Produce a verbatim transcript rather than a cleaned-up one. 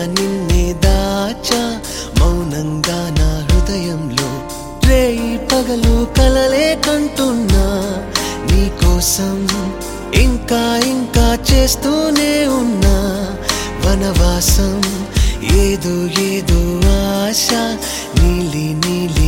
నిన్నే దాచా మౌనంగా నా హృదయంలో రేయి పగలు కలలే కంటున్నా నీకోసం ఇంకా ఇంకా చేస్తూనే ఉన్నా వనవాసం ఏదో ఏదో ఆశ నీలి నీలి